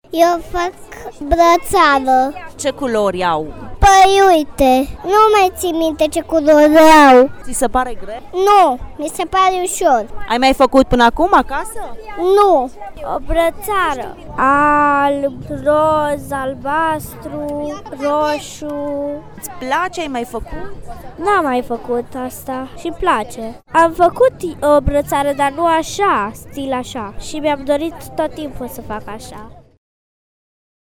Eu fac brățară. Ce culori au? Păi uite, nu mai țin minte ce culori au. Ți se pare greu? Nu, mi se pare ușor. Ai mai făcut până acum acasă? Nu. O brățară. Alb, roz, albastru, roșu. Îți place? Ai mai făcut? N-am mai făcut asta și îmi place. Am făcut o brățară, dar nu așa, stil așa. Și mi-am dorit tot timpul să fac așa.